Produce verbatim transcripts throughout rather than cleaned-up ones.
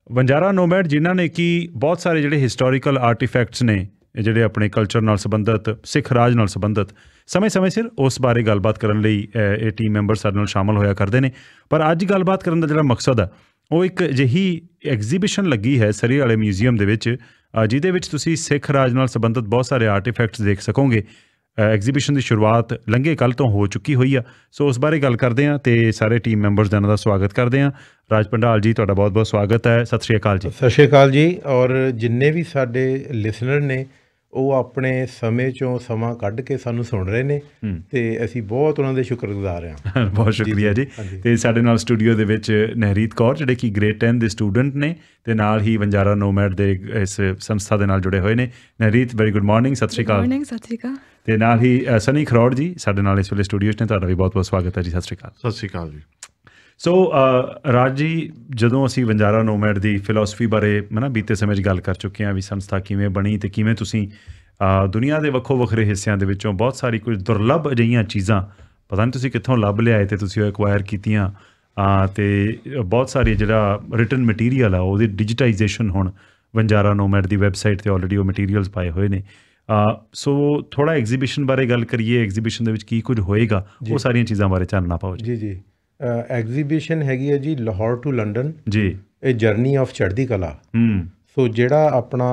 Vanjara nomad ਜਿਨ੍ਹਾਂ ਨੇ ਕਿ ਬਹੁਤ ਸਾਰੇ ਜਿਹੜੇ ਹਿਸਟੋਰੀਕਲ ਆਰਟੀਫੈਕਟਸ ਨੇ ਜਿਹੜੇ ਆਪਣੇ ਕਲਚਰ ਨਾਲ ਸੰਬੰਧਿਤ, ਸਿੱਖ ਰਾਜ ਨਾਲ ਸੰਬੰਧਿਤ, ਸਮੇਂ ਸਮੇਂ ਸਿਰ ਉਸ ਬਾਰੇ ਗੱਲਬਾਤ ਕਰਨ ਲਈ ਇਹ ਟੀਮ ਮੈਂਬਰ ਸਾਡੇ ਨਾਲ ਸ਼ਾਮਲ ਹੋਇਆ ਕਰਦੇ ਨੇ। ਪਰ ਅੱਜ ਗੱਲਬਾਤ ਕਰਨ ਦਾ ਜਿਹੜਾ ਮਕਸਦ ਆ ਉਹ ਇੱਕ ਅਜਿਹੀ ਐਗਜ਼ੀਬਿਸ਼ਨ ਲੱਗੀ ਹੈ ਸਰੀ ਵਾਲੇ ਮਿਊਜ਼ੀਅਮ ਦੇ ਵਿੱਚ, ਜਿਹਦੇ ਵਿੱਚ ਤੁਸੀਂ ਸਿੱਖ ਰਾਜ ਨਾਲ ਸੰਬੰਧਿਤ ਬਹੁਤ ਸਾਰੇ ਆਰਟੀਫੈਕਟਸ ਦੇਖ ਸਕੋਗੇ। ਐਗਜ਼ੀਬਿਸ਼ਨ ਦੀ ਸ਼ੁਰੂਆਤ ਲੰਘੇ ਕੱਲ੍ਹ ਤੋਂ ਹੋ ਚੁੱਕੀ ਹੋਈ ਆ, ਸੋ ਉਸ ਬਾਰੇ ਗੱਲ ਕਰਦੇ ਹਾਂ ਅਤੇ ਸਾਰੇ ਟੀਮ ਮੈਂਬਰਸ ਦਾ ਇਹਨਾਂ ਦਾ ਸਵਾਗਤ ਕਰਦੇ ਹਾਂ। ਰਾਜ ਪੰਡਾਲ ਜੀ, ਤੁਹਾਡਾ ਬਹੁਤ ਬਹੁਤ ਸਵਾਗਤ ਹੈ। ਸਤਿ ਸ਼੍ਰੀ ਅਕਾਲ ਜੀ। ਸਤਿ ਸ਼੍ਰੀ ਅਕਾਲ ਜੀ। ਔਰ ਜਿੰਨੇ ਵੀ ਸਾਡੇ ਲਿਸਨਰ ਨੇ ਉਹ ਆਪਣੇ ਸਮੇਂ 'ਚੋਂ ਸਮਾਂ ਕੱਢ ਕੇ ਸਾਨੂੰ ਸੁਣ ਰਹੇ ਨੇ ਅਤੇ ਅਸੀਂ ਬਹੁਤ ਉਹਨਾਂ ਦੇ ਸ਼ੁਕਰਗੁਜ਼ਾਰ ਹਾਂ। ਬਹੁਤ ਸ਼ੁਕਰੀਆ ਜੀ। ਅਤੇ ਸਾਡੇ ਨਾਲ ਸਟੂਡੀਓ ਦੇ ਵਿੱਚ ਨਹਿਰੀਤ ਕੌਰ ਜਿਹੜੇ ਕਿ ਗ੍ਰੇਡ ਟੈਨ ਦੇ ਸਟੂਡੈਂਟ ਨੇ ਅਤੇ ਨਾਲ ਹੀ ਵਣਜਾਰਾ ਨੋਮੈਡ ਦੇ ਇਸ ਸੰਸਥਾ ਦੇ ਨਾਲ ਜੁੜੇ ਹੋਏ ਨੇ। Nehreet, very good morning. ਸਤਿ ਸ਼੍ਰੀ ਅਕਾਲ। ਮਾਰਨਿੰਗ। ਸਤਿ ਸ਼੍ਰੀ ਅਕਾਲ। ਅਤੇ ਨਾਲ ਹੀ ਸਨੀ ਖਰੋੜ ਜੀ ਸਾਡੇ ਨਾਲ ਇਸ ਵੇਲੇ ਸਟੂਡੀਓ 'ਚ ਨੇ। ਤੁਹਾਡਾ ਵੀ ਬਹੁਤ ਬਹੁਤ ਸਵਾਗਤ ਹੈ ਜੀ। ਸਤਿ ਸ਼੍ਰੀ ਅਕਾਲ। ਸਤਿ ਸ਼੍ਰੀ ਅਕਾਲ ਜੀ। ਸੋ ਰਾਜ ਜੀ, ਜਦੋਂ ਅਸੀਂ ਵਣਜਾਰਾ ਨੋਮੈਡ ਦੀ ਫਿਲੋਸਫੀ ਬਾਰੇ ਹੈ ਨਾ ਬੀਤੇ ਸਮੇਂ 'ਚ ਗੱਲ ਕਰ ਚੁੱਕੇ ਹਾਂ ਵੀ ਸੰਸਥਾ ਕਿਵੇਂ ਬਣੀ ਅਤੇ ਕਿਵੇਂ ਤੁਸੀਂ ਦੁਨੀਆ ਦੇ ਵੱਖੋ ਵੱਖਰੇ ਹਿੱਸਿਆਂ ਦੇ ਵਿੱਚੋਂ ਬਹੁਤ ਸਾਰੀ ਕੁਝ ਦੁਰਲੱਭ ਅਜਿਹੀਆਂ ਚੀਜ਼ਾਂ ਪਤਾ ਨਹੀਂ ਤੁਸੀਂ ਕਿੱਥੋਂ ਲੱਭ ਲਿਆਏ ਅਤੇ ਤੁਸੀਂ ਉਹ ਐਕਵਾਇਰ ਕੀਤੀਆਂ ਅਤੇ ਬਹੁਤ ਸਾਰੀ ਜਿਹੜਾ ਰਿਟਨ ਮਟੀਰੀਅਲ ਆ ਉਹਦੀ ਡਿਜੀਟਾਈਜੇਸ਼ਨ ਹੁਣ ਵਣਜਾਰਾ ਨੋਮੈਡ ਦੀ ਵੈਬਸਾਈਟ 'ਤੇ ਆਲਰੇਡੀ ਉਹ ਮਟੀਰੀਅਲਸ ਪਾਏ ਹੋਏ ਨੇ। ਸੋ ਥੋੜ੍ਹਾ ਐਗਜ਼ੀਬਿਸ਼ਨ ਬਾਰੇ ਗੱਲ ਕਰੀਏ। ਐਗਜ਼ੀਬਿਸ਼ਨ ਦੇ ਵਿੱਚ ਕੀ ਕੁਝ ਹੋਏਗਾ, ਉਹ ਸਾਰੀਆਂ ਚੀਜ਼ਾਂ ਬਾਰੇ ਚਾਨਣਾ ਪਾਓ ਜੀ। ਜੀ ਐਗਜ਼ੀਬਿਸ਼ਨ ਹੈਗੀ ਹੈ ਜੀ ਲਾਹੌਰ ਟੂ ਲੰਡਨ ਜੀ, ਇਹ ਜਰਨੀ ਆਫ ਚੜ੍ਹਦੀ ਕਲਾ। ਹੂੰ ਸੋ ਜਿਹੜਾ ਆਪਣਾ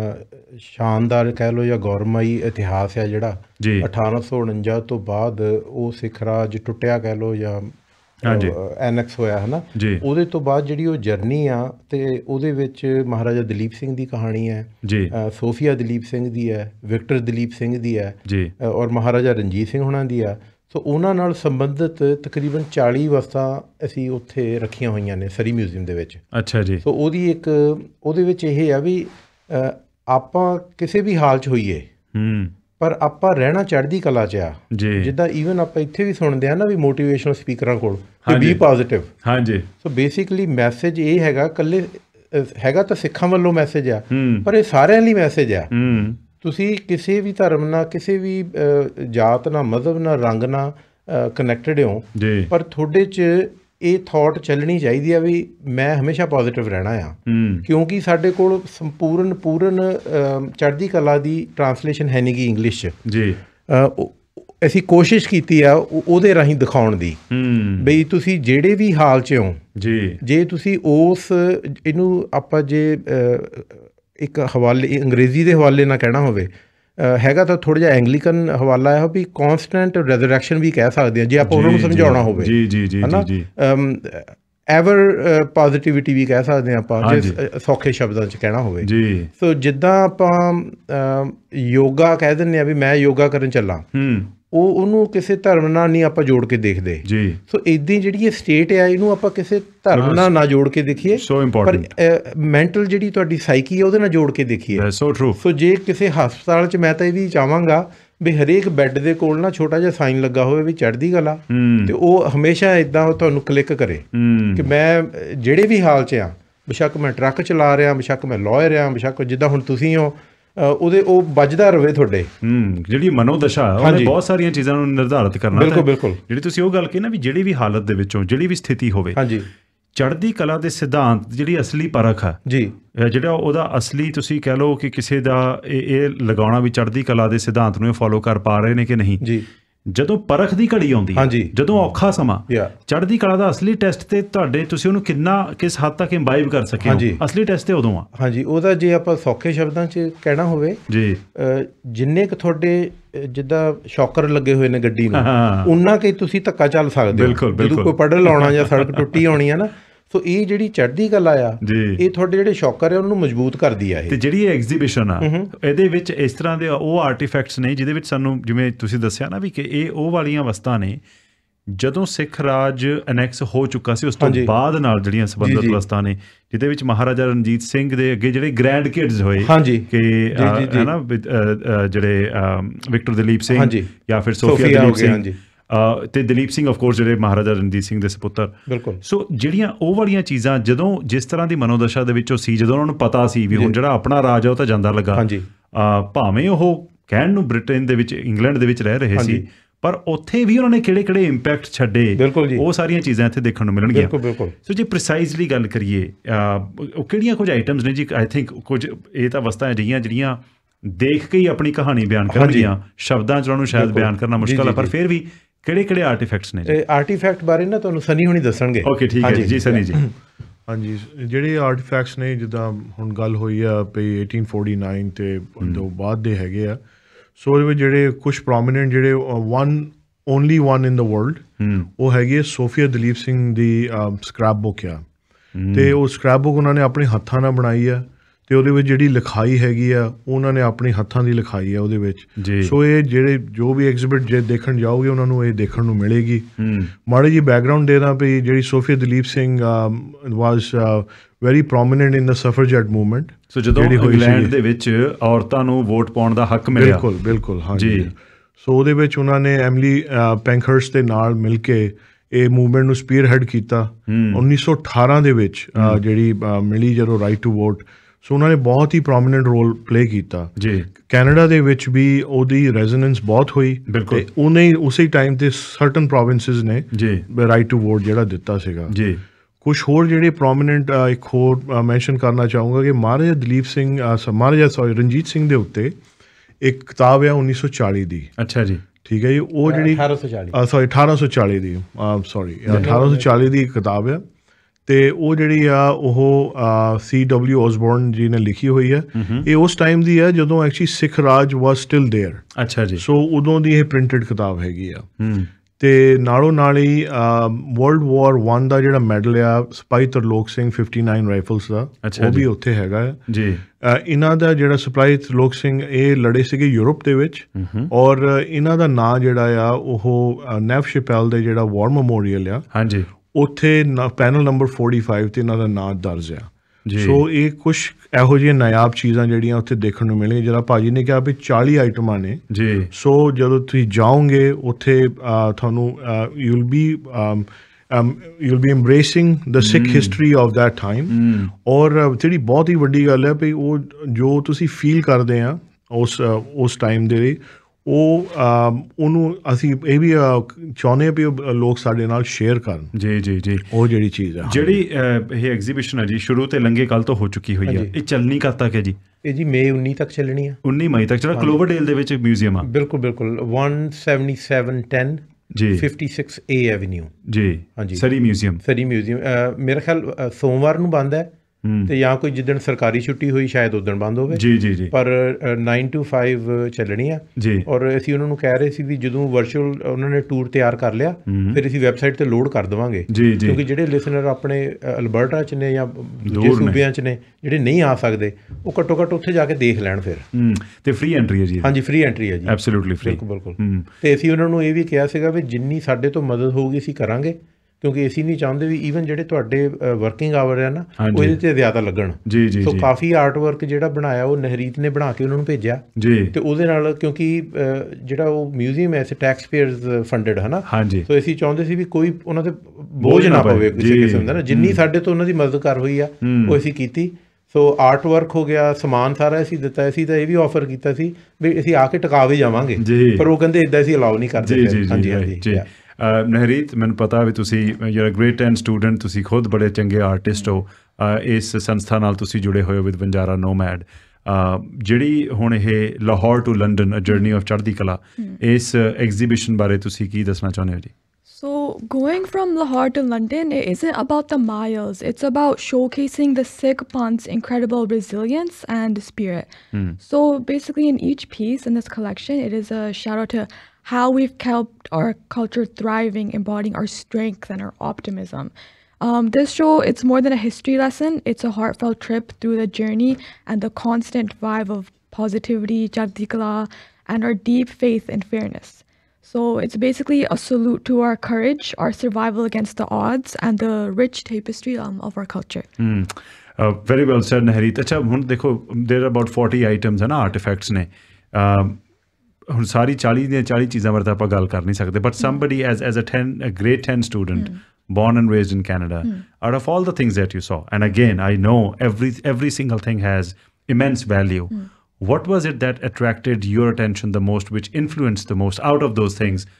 ਸ਼ਾਨਦਾਰ ਕਹਿ ਲਓ ਜਾਂ ਗੌਰਵਮਈ ਇਤਿਹਾਸ ਹੈ ਜਿਹੜਾ ਜੀ ਅਠਾਰਾਂ ਸੌ ਉਣੰਜਾ ਤੋਂ ਬਾਅਦ ਉਹ ਸਿੱਖ ਰਾਜ ਟੁੱਟਿਆ ਕਹਿ ਲਓ ਜਾਂ ਐਨੈਕਸ ਹੋਇਆ ਹੈ ਨਾ, ਉਹਦੇ ਤੋਂ ਬਾਅਦ ਜਿਹੜੀ ਉਹ ਜਰਨੀ ਆ ਅਤੇ ਉਹਦੇ ਵਿੱਚ ਮਹਾਰਾਜਾ ਦਲੀਪ ਸਿੰਘ ਦੀ ਕਹਾਣੀ ਹੈ ਜੀ, ਸੋਫੀਆ ਦਲੀਪ ਸਿੰਘ ਦੀ ਹੈ, ਵਿਕਟਰ ਦਲੀਪ ਸਿੰਘ ਦੀ ਹੈ ਜੀ, ਔਰ ਮਹਾਰਾਜਾ ਰਣਜੀਤ ਸਿੰਘ ਹੋਣਾ ਦੀ ਆ। ਸੋ ਉਹਨਾਂ ਨਾਲ ਸੰਬੰਧਿਤ ਤਕਰੀਬਨ ਚਾਲੀ ਵਸਤਾਂ ਅਸੀਂ ਉੱਥੇ ਰੱਖੀਆਂ ਹੋਈਆਂ ਨੇ ਸਰੀ ਮਿਊਜ਼ੀਅਮ ਦੇ ਵਿੱਚ। ਅੱਛਾ ਜੀ। ਸੋ ਉਹਦੀ ਇੱਕ ਉਹਦੇ ਵਿੱਚ ਇਹ ਆ ਵੀ ਆਪਾਂ ਕਿਸੇ ਵੀ ਹਾਲ 'ਚ ਹੋਈਏ ਪਰ ਆਪਾਂ ਰਹਿਣਾ ਚੜ੍ਹਦੀ ਕਲਾ 'ਚ ਆ। ਜਿੱਦਾਂ ਈਵਨ ਆਪਾਂ ਇੱਥੇ ਵੀ ਸੁਣਦੇ ਹਾਂ ਨਾ ਵੀ ਮੋਟੀਵੇਸ਼ਨਲ ਸਪੀਕਰਾਂ ਕੋਲ ਬੀ ਪੋਜ਼ੀਟਿਵ। ਹਾਂਜੀ। ਸੋ ਬੇਸਿਕਲੀ ਮੈਸੇਜ ਇਹ ਹੈਗਾ, ਇਕੱਲੇ ਹੈਗਾ ਤਾਂ ਸਿੱਖਾਂ ਵੱਲੋਂ ਮੈਸੇਜ ਆ ਪਰ ਇਹ ਸਾਰਿਆਂ ਲਈ ਮੈਸੇਜ ਆ। ਤੁਸੀਂ ਕਿਸੇ ਵੀ ਧਰਮ ਨਾਲ, ਕਿਸੇ ਵੀ ਜਾਤ ਨਾਲ, ਮਜ਼ਹਬ ਨਾਲ, ਰੰਗ ਨਾਲ ਕਨੈਕਟਡ ਹੋ ਪਰ ਤੁਹਾਡੇ 'ਚ ਇਹ ਥੋਟ ਚੱਲਣੀ ਚਾਹੀਦੀ ਆ ਵੀ ਮੈਂ ਹਮੇਸ਼ਾ ਪੋਜ਼ੀਟਿਵ ਰਹਿਣਾ ਆ, ਕਿਉਂਕਿ ਸਾਡੇ ਕੋਲ ਸੰਪੂਰਨ ਪੂਰਨ ਚੜ੍ਹਦੀ ਕਲਾ ਦੀ ਟਰਾਂਸਲੇਸ਼ਨ ਹੈ ਨਹੀਂ ਗੀ ਇੰਗਲਿਸ਼ 'ਚ ਜੀ। ਅਸੀਂ ਕੋਸ਼ਿਸ਼ ਕੀਤੀ ਆ ਉਹਦੇ ਰਾਹੀਂ ਦਿਖਾਉਣ ਦੀ ਬਈ ਤੁਸੀਂ ਜਿਹੜੇ ਵੀ ਹਾਲ 'ਚ ਹੋ ਜੀ, ਜੇ ਤੁਸੀਂ ਉਸ ਇਹਨੂੰ ਆਪਾਂ ਜੇ ਇੱਕ ਹਵਾਲੇ ਅੰਗਰੇਜ਼ੀ ਦੇ ਹਵਾਲੇ ਨਾਲ ਕਹਿਣਾ ਹੋਵੇ ਹੈਗਾ ਤਾਂ ਥੋੜ੍ਹਾ ਜਿਹਾ ਐਂਗਲੀਕਨ ਹਵਾਲਾ ਹੈ ਵੀ ਕੌਨਸਟੈਂਟ ਰੈਜ਼ਰੈਕਸ਼ਨ ਵੀ ਕਹਿ ਸਕਦੇ ਹਾਂ ਜੇ ਆਪਾਂ ਉਹਨਾਂ ਨੂੰ ਸਮਝਾਉਣਾ ਹੋਵੇ, ਜੀ ਜੀ ਜੀ, ਹੈ ਨਾ। ਐਵਰ ਪੋਜ਼ੀਟਿਵਿਟੀ ਵੀ ਕਹਿ ਸਕਦੇ ਹਾਂ ਆਪਾਂ ਜੇ ਸੌਖੇ ਸ਼ਬਦਾਂ 'ਚ ਕਹਿਣਾ ਹੋਵੇ ਜੀ। ਸੋ ਜਿੱਦਾਂ ਆਪਾਂ ਯੋਗਾ ਕਹਿ ਦਿੰਦੇ ਹਾਂ ਵੀ ਮੈਂ ਯੋਗਾ ਕਰਨ ਚੱਲਾਂ, ਉਹ ਉਹਨੂੰ ਕਿਸੇ ਧਰਮ ਨਾਲ ਨਹੀਂ ਆਪਾਂ ਜੋੜ ਕੇ ਦੇਖਦੇ ਜੀ। ਸੋ ਇੱਦਾਂ ਹੀ ਜਿਹੜੀ ਇਹ ਸਟੇਟ ਆ ਇਹਨੂੰ ਆਪਾਂ ਕਿਸੇ ਧਰਮ ਨਾਲ ਨਾ ਜੋੜ ਕੇ ਦੇਖੀਏ ਪਰ ਮੈਂਟਲ ਜਿਹੜੀ ਤੁਹਾਡੀ ਸਾਈਕੀ ਆ ਉਹਦੇ ਨਾਲ ਜੋੜ ਕੇ ਦੇਖੀਏ। ਸੋ ਜੇ ਕਿਸੇ ਹਸਪਤਾਲ 'ਚ ਮੈਂ ਤਾਂ ਇਹ ਵੀ ਚਾਹਾਂਗਾ ਵੀ ਹਰੇਕ ਬੈੱਡ ਦੇ ਕੋਲ ਨਾ ਛੋਟਾ ਜਿਹਾ ਸਾਈਨ ਲੱਗਾ ਹੋਵੇ ਵੀ ਚੜ੍ਹਦੀ ਕਲਾ, ਅਤੇ ਉਹ ਹਮੇਸ਼ਾ ਇੱਦਾਂ ਤੁਹਾਨੂੰ ਕਲਿੱਕ ਕਰੇ ਕਿ ਮੈਂ ਜਿਹੜੇ ਵੀ ਹਾਲ 'ਚ ਆ, ਬੇਸ਼ੱਕ ਮੈਂ ਟਰੱਕ ਚਲਾ ਰਿਹਾ, ਬੇਸ਼ੱਕ ਮੈਂ ਲਾਇਰ ਹਾਂ, ਬੇਸ਼ੱਕ ਜਿੱਦਾਂ ਹੁਣ ਤੁਸੀਂ ਹੋ, ਉਹਦੇ ਉਹ ਵੱਜਦਾ ਰਵੇ ਤੁਹਾਡੇ ਜਿਹੜੀ ਮਨੋਦਸ਼ਾ ਉਹਨੇ ਬਹੁਤ ਸਾਰੀਆਂ ਚੀਜ਼ਾਂ ਨੂੰ ਨਿਰਧਾਰਿਤ ਕਰਨਾ। ਬਿਲਕੁਲ ਬਿਲਕੁਲ। ਜਿਹੜੀ ਤੁਸੀਂ ਉਹ ਗੱਲ ਕਹੀ ਨਾ ਵੀ ਜਿਹੜੀ ਵੀ ਹਾਲਤ ਦੇ ਵਿੱਚੋਂ ਜਿਹੜੀ ਵੀ ਸਥਿਤੀ ਹੋਵੇ, ਹਾਂਜੀ, ਚੜ੍ਹਦੀ ਕਲਾ ਦੇ ਸਿਧਾਂਤ ਜਿਹੜੀ ਅਸਲੀ ਪਰਖ ਹੈ ਜੀ, ਜਿਹੜਾ ਉਹਦਾ ਅਸਲੀ ਤੁਸੀਂ ਕਹਿ ਲਓ ਕਿ ਕਿਸੇ ਦਾ ਇਹ ਇਹ ਲਗਾਉਣਾ ਵੀ ਚੜ੍ਹਦੀ ਕਲਾ ਦੇ ਸਿਧਾਂਤ ਨੂੰ ਇਹ ਫੋਲੋ ਕਰ ਪਾ ਰਹੇ ਨੇ ਕਿ ਨਹੀਂ ਜੀ। ਜਦੋਂ ਪਰਖ ਦੀ ਘੜੀ ਆਉਂਦੀ ਹੈ, ਜਦੋਂ ਔਖਾ ਸਮਾਂ, ਚੜ੍ਹਦੀ ਕਲਾ ਦਾ ਅਸਲੀ ਟੈਸਟ ਤੇ ਤੁਹਾਡੇ ਤੁਸੀਂ ਉਹਨੂੰ ਕਿੰਨਾ ਕਿਸ ਹੱਦ ਤੱਕ ਇੰਬਾਈਬ ਕਰ ਸਕੇ, ਅਸਲੀ ਟੈਸਟ ਤੇ ਉਦੋਂ ਆ। ਹਾਂਜੀ, ਉਹਦਾ ਜੇ ਆਪਾਂ ਸੌਖੇ ਸ਼ਬਦਾਂ 'ਚ ਕਹਿਣਾ ਹੋਵੇ ਜੀ, ਜਿੰਨੇ ਕੁ ਤੁਹਾਡੇ ਜਿੱਦਾਂ ਸ਼ੌਕਰ ਲੱਗੇ ਹੋਏ ਨੇ ਗੱਡੀ ਨੂੰ ਉਨਾ ਕਿ ਤੁਸੀਂ ਧੱਕਾ ਚੱਲ ਸਕਦੇ ਹੋ। ਜਦੋਂ ਕੋਈ ਪੜਲ ਆਉਣਾ ਜਾਂ ਸੜਕ ਟੁੱਟੀ ਆਉਣੀ ਆ ਨਾ, ਸੋ ਇਹ ਜਿਹੜੀ ਚੜ੍ਹਦੀ ਕਲਾ ਆ ਇਹ ਤੁਹਾਡੇ ਜਿਹੜੇ ਸ਼ੌਕਰ ਆ ਉਹਨੂੰ ਮਜ਼ਬੂਤ ਕਰਦੀ ਆ। ਇਹ ਤੇ ਜਿਹੜੀ ਇਹ ਐਗਜ਼ੀਬਿਸ਼ਨ ਆ ਇਹਦੇ ਵਿੱਚ ਇਸ ਤਰ੍ਹਾਂ ਦੇ ਉਹ ਆਰਟੀਫੈਕਟਸ ਨੇ ਜਿਹਦੇ ਵਿੱਚ ਸਾਨੂੰ ਜਿਵੇਂ ਤੁਸੀਂ ਦੱਸਿਆ ਨਾ ਵੀ ਕਿ ਇਹ ਉਹ ਵਾਲੀਆਂ ਵਸਤਾਂ ਨੇ ਜਦੋਂ ਸਿੱਖ ਰਾਜ ਅਨੈਕਸ ਹੋ ਚੁੱਕਾ ਸੀ ਉਸ ਤੋਂ ਬਾਅਦ ਨਾਲ ਜਿਹੜੀਆਂ ਸੰਬੰਧਿਤ ਵਸਤਾਂ ਨੇ, ਜਿਹਦੇ ਵਿੱਚ ਮਹਾਰਾਜਾ ਰਣਜੀਤ ਸਿੰਘ ਦੇ ਅੱਗੇ ਜਿਹੜੇ ਗ੍ਰੈਂਡ ਕਿਡਸ ਹੋਏ ਕਿ ਹੈ ਨਾ ਜਿਹੜੇ ਵਿਕਟਰ ਦਲੀਪ ਸਿੰਘ ਜਾਂ ਫਿਰ ਸੋਫੀਆ ਦਲੀਪ ਸਿੰਘ ਅਤੇ ਦਲੀਪ ਸਿੰਘ ਆਫਕੋਰਸ ਜਿਹੜੇ ਮਹਾਰਾਜਾ ਰਣਜੀਤ ਸਿੰਘ ਦੇ ਸਪੁੱਤਰ। ਬਿਲਕੁਲ। ਸੋ ਜਿਹੜੀਆਂ ਉਹ ਵਾਲੀਆਂ ਚੀਜ਼ਾਂ ਜਦੋਂ ਜਿਸ ਤਰ੍ਹਾਂ ਦੀ ਮਨੋਦਸ਼ਾ ਦੇ ਵਿੱਚੋਂ ਸੀ, ਜਦੋਂ ਉਹਨਾਂ ਨੂੰ ਪਤਾ ਸੀ ਵੀ ਹੁਣ ਜਿਹੜਾ ਆਪਣਾ ਰਾਜ ਆ ਉਹ ਤਾਂ ਜਾਂਦਾ ਲੱਗਾ, ਭਾਵੇਂ ਉਹ ਕਹਿਣ ਨੂੰ ਬ੍ਰਿਟੇਨ ਦੇ ਵਿੱਚ, ਇੰਗਲੈਂਡ ਦੇ ਵਿੱਚ ਰਹਿ ਰਹੇ ਸੀ ਪਰ ਉੱਥੇ ਵੀ ਉਹਨਾਂ ਨੇ ਕਿਹੜੇ ਕਿਹੜੇ ਇੰਪੈਕਟ ਛੱਡੇ, ਉਹ ਸਾਰੀਆਂ ਚੀਜ਼ਾਂ ਇੱਥੇ ਦੇਖਣ ਨੂੰ ਮਿਲਣਗੀਆਂ। ਸੋ ਜੇ ਪ੍ਰੀਸਾਈਜ਼ਲੀ ਗੱਲ ਕਰੀਏ, ਉਹ ਕਿਹੜੀਆਂ ਕੁਝ ਆਈਟਮਸ ਨੇ ਜੀ? ਆਈ ਥਿੰਕ ਕੁਝ ਇਹ ਤਾਂ ਵਸਤਾਂ ਅਜਿਹੀਆਂ ਜਿਹੜੀਆਂ ਦੇਖ ਕੇ ਹੀ ਆਪਣੀ ਕਹਾਣੀ ਬਿਆਨ ਕਰਨਗੀਆਂ, ਸ਼ਬਦਾਂ 'ਚ ਉਹਨਾਂ ਨੂੰ ਸ਼ਾਇਦ ਬਿਆਨ ਕਰਨਾ ਮੁਸ਼ਕਲ ਹੈ, ਪਰ ਫਿਰ ਵੀ ਕਿਹੜੇ ਕਿਹੜੇ ਆਰਟੀਫੈਕਟਸ ਨੇ? ਆਰਟੀਫੈਕਟ ਬਾਰੇ ਨਾ ਤੁਹਾਨੂੰ ਸਨੀ ਹੁਣੀ ਦੱਸਣਗੇ। ਓਕੇ, ਠੀਕ ਹੈ ਜੀ, ਸਨੀ ਜੀ। ਹਾਂਜੀ, ਜਿਹੜੇ ਆਰਟੀਫੈਕਟਸ ਨੇ, ਜਿੱਦਾਂ ਹੁਣ ਗੱਲ ਹੋਈ ਆ ਵੀ eighteen forty-nine ਤੇ ਤੋਂ ਬਾਅਦ ਦੇ ਹੈਗੇ ਆ, ਸੋ ਉਹਦੇ ਵਿੱਚ ਜਿਹੜੇ ਕੁਛ ਪ੍ਰੋਮੀਨੈਂਟ ਜਿਹੜੇ one only one in the world, ਉਹ ਹੈਗੀ ਹੈ ਸੋਫੀਆ ਦਲੀਪ ਸਿੰਘ ਦੀ ਸਕ੍ਰੈਪ ਬੁੱਕ ਆ। ਅਤੇ ਉਹ ਸਕ੍ਰੈਪ ਬੁੱਕ ਉਹਨਾਂ ਨੇ ਆਪਣੇ ਹੱਥਾਂ ਨਾਲ ਬਣਾਈ ਆ, ਅਤੇ ਉਹਦੇ ਵਿੱਚ ਜਿਹੜੀ ਲਿਖਾਈ ਹੈਗੀ ਆ ਉਹਨਾਂ ਨੇ ਆਪਣੇ ਹੱਥਾਂ ਦੀ ਲਿਖਾਈ ਆ ਉਹਦੇ ਵਿੱਚ। ਸੋ ਇਹ ਜਿਹੜੇ ਜੋ ਵੀ ਐਗਜ਼ੀਬਿਟ ਜੇ ਦੇਖਣ ਜਾਓਗੇ ਉਹਨਾਂ ਨੂੰ ਇਹ ਦੇਖਣ ਨੂੰ ਮਿਲੇਗੀ। ਮਾੜੀ ਜੀ ਬੈਕਗਰਾਊਂਡ ਦੇ ਦਾਂ ਵੀ ਜਿਹੜੀ Sophia Duleep Singh was very prominent in the suffragette movement. So ਜਦੋਂ ਇੰਗਲੈਂਡ ਦੇ ਵਿੱਚ ਔਰਤਾਂ ਨੂੰ ਵੋਟ ਪਾਉਣ ਦਾ ਹੱਕ ਮਿਲਿਆ, ਬਿਲਕੁਲ ਬਿਲਕੁਲ ਹਾਂਜੀ। ਸੋ ਉਹਦੇ ਵਿੱਚ ਉਹਨਾਂ ਨੇ ਐਮਲੀ ਪੈਂਕਹਰਸਟ ਦੇ ਨਾਲ ਮਿਲ ਕੇ ਇਹ ਮੂਵਮੈਂਟ ਨੂੰ ਸਪੀਅਰ ਹੈਡ ਕੀਤਾ ਉੱਨੀ ਸੌ ਅਠਾਰਾਂ ਦੇ ਵਿੱਚ, ਜਿਹੜੀ ਮਿਲੀ ਜਦੋਂ ਰਾਈਟ ਟੂ ਵੋਟ। ਸੋ ਉਹਨਾਂ ਨੇ ਬਹੁਤ ਹੀ ਪ੍ਰੋਮੀਨੈਂਟ ਰੋਲ ਪਲੇ ਕੀਤਾ ਜੀ। ਕੈਨੇਡਾ ਦੇ ਵਿੱਚ ਵੀ ਉਹਦੀ ਰੈਜ਼ੋਨੈਂਸ ਬਹੁਤ ਹੋਈ, ਬਿਲਕੁਲ। ਉਹਨੇ ਹੀ ਉਸੇ ਟਾਈਮ 'ਤੇ ਸਰਟਨ ਪ੍ਰੋਵਿੰਸਿਸ ਨੇ ਰਾਈਟ ਟੂ ਵੋਟ ਜਿਹੜਾ ਦਿੱਤਾ ਸੀਗਾ ਜੀ। ਕੁਛ ਹੋਰ ਜਿਹੜੇ ਪ੍ਰੋਮੀਨੈਂਟ, ਇੱਕ ਹੋਰ ਮੈਂਸ਼ਨ ਕਰਨਾ ਚਾਹੂੰਗਾ ਕਿ ਮਹਾਰਾਜਾ ਦਲੀਪ ਸਿੰਘ, ਮਹਾਰਾਜਾ ਸੋਰੀ ਰਣਜੀਤ ਸਿੰਘ ਦੇ ਉੱਤੇ ਇੱਕ ਕਿਤਾਬ ਆ ਉੱਨੀ ਸੌ ਚਾਲੀ ਦੀ। ਅੱਛਾ ਜੀ, ਠੀਕ ਹੈ ਜੀ। ਉਹ ਜਿਹੜੀ ਅਠਾਰਾਂ ਸੌ ਚਾਲੀ ਸੋਰੀ ਅਠਾਰਾਂ ਸੌ ਚਾਲੀ ਦੀ ਸੋਰੀ ਅਠਾਰਾਂ ਸੌ ਚਾਲੀ ਦੀ ਕਿਤਾਬ ਆ, ਅਤੇ ਉਹ ਜਿਹੜੀ ਆ ਉਹ ਸੀ ਡਬਲਿਊ ਓਸਬੋਰਨ ਜੀ ਨੇ ਲਿਖੀ ਹੋਈ ਹੈ। ਇਹ ਉਸ ਟਾਈਮ ਦੀ ਹੈ ਜਦੋਂ actually Sikh Raj was still there. ਅੱਛਾ ਜੀ। ਸੋ ਉਦੋਂ ਦੀ ਇਹ ਪ੍ਰਿੰਟਡ ਕਿਤਾਬ ਹੈਗੀ ਆ। ਅਤੇ ਨਾਲੋਂ ਨਾਲ ਹੀ ਵਰਲਡ ਵਾਰ ਵਨ ਦਾ ਜਿਹੜਾ ਮੈਡਲ ਆ ਸਿਪਾਹੀ Tarlok Singh fifty nine rifles ਦਾ, ਉਹ ਵੀ ਉੱਥੇ ਹੈਗਾ ਹੈ ਜੀ। ਇਹਨਾਂ ਦਾ ਜਿਹੜਾ ਸਿਪਾਹੀ ਤਰਲੋਕ ਸਿੰਘ ਇਹ ਲੜੇ ਸੀਗੇ ਯੂਰਪ ਦੇ ਵਿੱਚ, ਔਰ ਇਹਨਾਂ ਦਾ ਨਾਂ ਜਿਹੜਾ ਆ ਉਹ ਨੈਵ ਸ਼ੈਪੈਲ ਦੇ ਜਿਹੜਾ ਵਾਰ ਮੈਮੋਰੀਅਲ ਆ, ਹਾਂਜੀ, ਉੱਥੇ ਪੈਨਲ ਨੰਬਰ ਫੋਰਟੀ ਫਾਈਵ 'ਤੇ ਇਹਨਾਂ ਦਾ ਨਾਂ ਦਰਜ ਆ। ਸੋ ਇਹ ਕੁਛ ਇਹੋ ਜਿਹੀਆਂ ਨਾਯਾਬ ਚੀਜ਼ਾਂ ਜਿਹੜੀਆਂ ਉੱਥੇ ਦੇਖਣ ਨੂੰ ਮਿਲੀਆਂ। ਜਿਹੜਾ ਭਾਜੀ ਨੇ ਕਿਹਾ ਵੀ ਚਾਲੀ ਆਈਟਮਾਂ ਨੇ ਜੀ। ਸੋ ਜਦੋਂ ਤੁਸੀਂ ਜਾਓਗੇ ਉੱਥੇ ਤੁਹਾਨੂੰ you will be you will be embracing the Sikh history of that time. ਔਰ ਜਿਹੜੀ ਬਹੁਤ ਹੀ ਵੱਡੀ ਗੱਲ ਹੈ ਵੀ ਉਹ ਜੋ ਤੁਸੀਂ ਫੀਲ ਕਰਦੇ ਆ ਉਸ ਉਸ ਟਾਈਮ ਦੇ ਲਈ, ਉਹ ਉਹਨੂੰ ਅਸੀਂ ਇਹ ਵੀ ਚਾਹੁੰਦੇ ਹਾਂ ਵੀ ਉਹ ਲੋਕ ਸਾਡੇ ਨਾਲ ਸ਼ੇਅਰ ਕਰਨ। ਜੀ ਜੀ ਜੀ। ਉਹ ਜਿਹੜੀ ਚੀਜ਼ ਆ, ਜਿਹੜੀ ਇਹ ਐਗਜ਼ੀਬਿਸ਼ਨ ਹੈ ਜੀ, ਸ਼ੁਰੂ ਤੇ ਲੰਘੇ ਕੱਲ੍ਹ ਤੋਂ ਹੋ ਚੁੱਕੀ ਹੋਈ ਹੈ। ਇਹ ਚੱਲਣੀ ਕਦ ਤੱਕ ਹੈ ਜੀ? ਇਹ ਜੀ ਮਈ ਉੱਨੀ ਤੱਕ ਚੱਲਣੀ ਆ। ਉੱਨੀ ਮਈ ਤੱਕ। ਜਿਹੜਾ ਕਲੋਵਰਡੇਲ ਦੇ ਵਿੱਚ ਮਿਊਜ਼ੀਅਮ ਆ, ਬਿਲਕੁਲ ਬਿਲਕੁਲ, one seventy-seven ten ਜੀ fifty-six A ਐਵੀਨਿਊ ਜੀ। ਹਾਂਜੀ, ਸਰੀ ਮਿਊਜ਼ੀਅਮ। ਸਰੀ ਮਿਊਜ਼ੀਅਮ ਮੇਰਾ ਖਿਆਲ ਸੋਮਵਾਰ ਨੂੰ ਬੰਦ ਹੈ, ਅਤੇ ਜਾਂ ਕੋਈ ਜਿੱਦਣ ਸਰਕਾਰੀ ਛੁੱਟੀ ਹੋਈ ਸ਼ਾਇਦ ਉਦਣ ਬੰਦ ਹੋਵੇ ਜੀ ਜੀ ਜੀ। ਪਰ ਨਾਈਨ ਟੂ ਫਾਈਵ ਚੱਲਣੀ ਆ ਜੀ। ਔਰ ਅਸੀਂ ਉਹਨਾਂ ਨੂੰ ਕਹਿ ਰਹੇ ਸੀ ਵੀ ਜਦੋਂ ਵਰਚੁਅਲ ਉਹਨਾਂ ਨੇ ਟੂਰ ਤਿਆਰ ਕਰ ਲਿਆ ਫਿਰ ਅਸੀਂ ਵੈਬਸਾਈਟ 'ਤੇ ਲੋਡ ਕਰ ਦੇਵਾਂਗੇ ਜੀ ਜੀ। ਕਿਉਂਕਿ ਜਿਹੜੇ ਲਿਸਨਰ ਆਪਣੇ ਅਲਬਰਟਾ 'ਚ ਨੇ ਜਾਂ ਦੂਜੇ ਸੂਬਿਆਂ 'ਚ ਨੇ ਜਿਹੜੇ ਨਹੀਂ ਆ ਸਕਦੇ, ਉਹ ਘੱਟੋ ਘੱਟ ਉੱਥੇ ਜਾ ਕੇ ਦੇਖ ਲੈਣ ਫਿਰ। ਅਤੇ ਫ੍ਰੀ ਐਂਟਰੀ ਹੈ ਜੀ? ਹਾਂਜੀ, ਫ੍ਰੀ ਐਂਟਰੀ ਹੈ ਜੀ, ਐਬਸੋਲੂਟਲੀ ਫ੍ਰੀ। ਬਿਲਕੁਲ ਬਿਲਕੁਲ। ਅਤੇ ਅਸੀਂ ਉਹਨਾਂ ਨੂੰ ਇਹ ਵੀ ਕਿਹਾ ਸੀਗਾ ਵੀ ਜਿੰਨੀ ਸਾਡੇ ਤੋਂ ਮਦਦ ਹੋਊਗੀ ਅਸੀਂ ਕਰਾਂਗੇ, ਕਿਉਂਕਿ ਅਸੀਂ ਨਹੀਂ ਚਾਹੁੰਦੇ ਵੀ ਈਵਨ ਜਿਹੜੇ ਤੁਹਾਡੇ ਵਰਕਿੰਗ ਆਵਰ ਆ ਨਾ ਉਹ ਇਹਦੇ 'ਤੇ ਜ਼ਿਆਦਾ ਲੱਗਣ ਜੀ ਜੀ। ਸੋ ਕਾਫੀ ਆਰਟ ਵਰਕ ਜਿਹੜਾ ਬਣਾਇਆ ਉਹ ਨਹਿਰੀਤ ਨੇ ਬਣਾ ਕੇ ਉਹਨਾਂ ਨੂੰ ਭੇਜਿਆ ਜੀ। ਅਤੇ ਉਹਦੇ ਨਾਲ ਕਿਉਂਕਿ ਜਿਹੜਾ ਉਹ ਮਿਊਜ਼ੀਅਮ ਹੈ ਟੈਕਸ ਪੇਅਰਸ ਫੰਡਡ ਹੈ ਨਾ, ਸੋ ਅਸੀਂ ਚਾਹੁੰਦੇ ਸੀ ਵੀ ਕੋਈ ਉਹਨਾਂ 'ਤੇ ਬੋਝ ਨਾ ਪਵੇ ਕਿਸੇ ਕਿਸਮ ਦਾ ਨਾ। ਜਿੰਨੀ ਸਾਡੇ ਤੋਂ ਉਹਨਾਂ ਦੀ ਮਦਦ ਕਰ ਹੋਈ ਆ ਉਹ ਅਸੀਂ ਕੀਤੀ। ਸੋ ਆਰਟ ਵਰਕ ਹੋ ਗਿਆ, ਸਮਾਨ ਸਾਰਾ ਅਸੀਂ ਦਿੱਤਾ। ਅਸੀਂ ਤਾਂ ਇਹ ਵੀ ਆਫਰ ਕੀਤਾ ਸੀ ਵੀ ਅਸੀਂ ਆ ਕੇ ਟਿਕਾ ਵੀ ਜਾਵਾਂਗੇ, ਪਰ ਉਹ ਕਹਿੰਦੇ ਇੱਦਾਂ ਅਸੀਂ ਅਲਾਓ ਨਹੀਂ ਕਰਦੇ। ਹਾਂਜੀ ਹਾਂਜੀ। ਨਹਿਰੀਤ, ਮੈਨੂੰ ਪਤਾ ਵੀ ਤੁਸੀਂ you are great ten student, ਤੁਸੀਂ ਖੁਦ ਬੜੇ ਚੰਗੇ ਆਰਟਿਸਟ ਹੋ, ਇਸ ਸੰਸਥਾ ਨਾਲ ਤੁਸੀਂ ਜੁੜੇ ਹੋਏ ਹੋ ਵਿਦ ਬੰਜਾਰਾ ਨੋਮੈਡ। ਜਿਹੜੀ ਹੁਣ ਇਹ Lahore to London a journey of Chardi Kala, ਇਸ ਐਗਜ਼ੀਬਿਸ਼ਨ ਬਾਰੇ ਤੁਸੀਂ ਕੀ ਦੱਸਣਾ ਚਾਹੁੰਦੇ ਹੋ ਜੀ? So going from Lahore to London, it isn't about the miles. It's about showcasing the Sikh Panth's incredible resilience and spirit. Mm. So basically in each piece in this collection, it is a shout out to how we've kept our culture thriving, embodying our strength and our optimism. Um, this show, it's more than a history lesson. It's a heartfelt trip through the journey and the constant vibe of positivity, chardhi kala, and our deep faith and fairness. So it's basically a salute to our courage, our survival against the odds, and the rich tapestry um, of our culture. Mm. Uh, very well said, Nehreet. ਅੱਛਾ, ਹੁਣ ਦੇਖੋ there are about forty items ਹੈ ਨਾ, ਆਰਟੀਫੈਕਟਸ ਨੇ। ਹੁਣ ਸਾਰੀ ਚਾਲੀ ਦੀਆਂ ਚਾਲੀ ਚੀਜ਼ਾਂ ਬਾਰੇ ਤਾਂ ਆਪਾਂ ਗੱਲ ਕਰ ਨਹੀਂ ਸਕਦੇ, but somebody as as a ten a grade ten student mm. born and raised in Canada, mm. out of all the things that you saw, and again I know every every single thing has immense value. Mm. What was it that attracted your attention the most, which influenced the most out of those things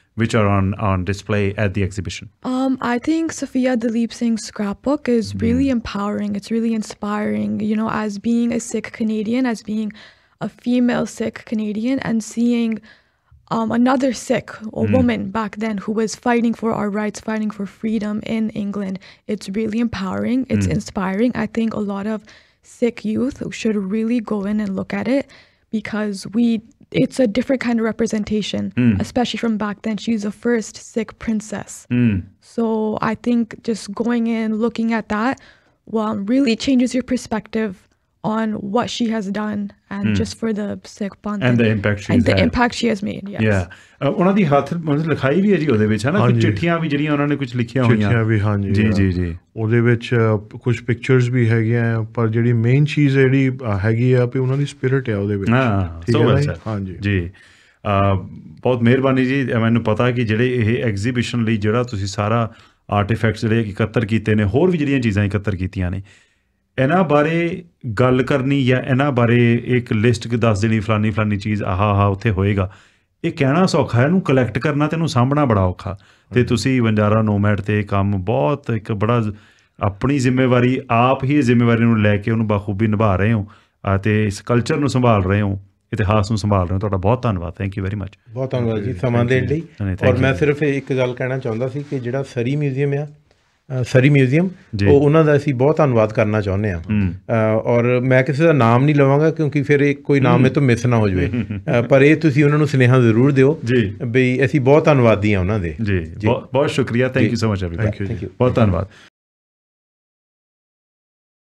which are on, on display at the exhibition? Um, I think Sophia Dalip Singh's scrapbook is really mm. empowering. It's really inspiring, you know, as being a Sikh Canadian, as being a female Sikh Canadian, and seeing um, another Sikh or mm. woman back then who was fighting for our rights, fighting for freedom in England. It's really empowering. It's mm. inspiring. I think a lot of Sikh youth should really go in and look at it, because we it's a different kind of representation, mm. especially from back then. She's the first Sikh princess. Mm. So I think just going in, looking at that, well, really changes your perspective on what she has done, and mm. just for the Sikh Panth and the impact she and the had. impact she has made. Yes. Yeah. ਉਹਨਾਂ ਦੀ ਹੱਥ ਮਤਲਬ ਲਿਖਾਈ ਵੀ ਹੈ ਜੀ ਉਹਦੇ ਵਿੱਚ, ਹੈ ਨਾ, ਕੁਝ ਚਿੱਠੀਆਂ ਵੀ ਜਿਹੜੀਆਂ ਉਹਨਾਂ ਨੇ ਕੁਝ ਲਿਖੀਆਂ ਹੋਈਆਂ। ਚਿੱਠੀਆਂ ਵੀ, ਹਾਂਜੀ ਜੀ ਜੀ ਜੀ। ਉਹਦੇ ਵਿੱਚ ਕੁਝ ਪਿਕਚਰਸ ਵੀ ਹੈਗੀਆਂ, ਪਰ ਜਿਹੜੀ ਮੇਨ ਚੀਜ਼ ਜਿਹੜੀ ਹੈਗੀ ਆ ਵੀ ਉਹਨਾਂ ਦੀ ਸਪਿਰਿਟ ਆ ਉਹਦੇ ਵਿੱਚ। ਹਾਂ, ਸੋ ਵੈਲ ਸਰ। ਹਾਂਜੀ ਜੀ, ਬਹੁਤ ਮਿਹਰਬਾਨੀ ਜੀ। ਮੈਨੂੰ ਪਤਾ ਕਿ ਜਿਹੜੇ ਇਹ ਐਗਜ਼ੀਬਿਸ਼ਨ ਲਈ ਜਿਹੜਾ ਤੁਸੀਂ ਸਾਰਾ ਆਰਟੀਫੈਕਟਸ ਜਿਹੜੇ ਇਕੱਤਰ ਕੀਤੇ ਨੇ, ਹੋਰ ਵੀ ਜਿਹੜੀਆਂ ਚੀਜ਼ਾਂ ਇਕੱਤਰ ਕੀਤੀਆਂ ਨੇ, ਇਹਨਾਂ ਬਾਰੇ ਗੱਲ ਕਰਨੀ ਜਾਂ ਇਹਨਾਂ ਬਾਰੇ ਇੱਕ ਲਿਸਟ ਦੱਸ ਦੇਣੀ, ਫਲਾਨੀ ਫਲਾਨੀ ਚੀਜ਼ ਆਹ ਆਹ ਉੱਥੇ ਹੋਏਗਾ, ਇਹ ਕਹਿਣਾ ਸੌਖਾ, ਇਹਨੂੰ ਕਲੈਕਟ ਕਰਨਾ ਅਤੇ ਇਹਨੂੰ ਸਾਂਭਣਾ ਬੜਾ ਔਖਾ। ਅਤੇ ਤੁਸੀਂ ਵਣਜਾਰਾ ਨੋਮੈਡ 'ਤੇ ਕੰਮ ਬਹੁਤ ਇੱਕ ਬੜਾ ਆਪਣੀ ਜ਼ਿੰਮੇਵਾਰੀ, ਆਪ ਹੀ ਜ਼ਿੰਮੇਵਾਰੀ ਨੂੰ ਲੈ ਕੇ ਉਹਨੂੰ ਬਾਖੂਬੀ ਨਿਭਾ ਰਹੇ ਹੋ, ਅਤੇ ਇਸ ਕਲਚਰ ਨੂੰ ਸੰਭਾਲ ਰਹੇ ਹੋ, ਇਤਿਹਾਸ ਨੂੰ ਸੰਭਾਲ ਰਹੇ ਹੋ। ਤੁਹਾਡਾ ਬਹੁਤ ਧੰਨਵਾਦ। Thank you very much. ਬਹੁਤ ਧੰਨਵਾਦ ਜੀ ਸਮਾਂ ਦੇਣ ਲਈ। ਔਰ ਮੈਂ ਸਿਰਫ ਇੱਕ ਗੱਲ ਕਹਿਣਾ ਚਾਹੁੰਦਾ ਸੀ ਕਿ ਜਿਹੜਾ ਸਰੀ ਮਿਊਜ਼ੀਅਮ ਆ, ਸਰੀ ਮਿਊਜ਼ੀਅਮ, ਉਹ ਉਹਨਾਂ ਦਾ ਅਸੀਂ ਬਹੁਤ ਧੰਨਵਾਦ ਕਰਨਾ ਚਾਹੁੰਦੇ ਹਾਂ। ਔਰ ਮੈਂ ਕਿਸੇ ਦਾ ਨਾਮ ਨਹੀਂ ਲਵਾਂਗਾ, ਕਿਉਂਕਿ ਫਿਰ ਇਹ ਕੋਈ ਨਾਮ ਇਹ ਤੋਂ ਮਿਸ ਨਾ ਹੋ ਜਾਵੇ, ਪਰ ਇਹ ਤੁਸੀਂ ਉਹਨਾਂ ਨੂੰ ਸੁਨੇਹਾ ਜ਼ਰੂਰ ਦਿਓ ਬਈ ਅਸੀਂ ਬਹੁਤ ਧੰਨਵਾਦੀ ਹਾਂ ਉਹਨਾਂ ਦੇ। ਜੀ, ਬਹੁਤ ਬਹੁਤ ਸ਼ੁਕਰੀਆ। Thank you so much. Thank you. ਬਹੁਤ ਧੰਨਵਾਦ।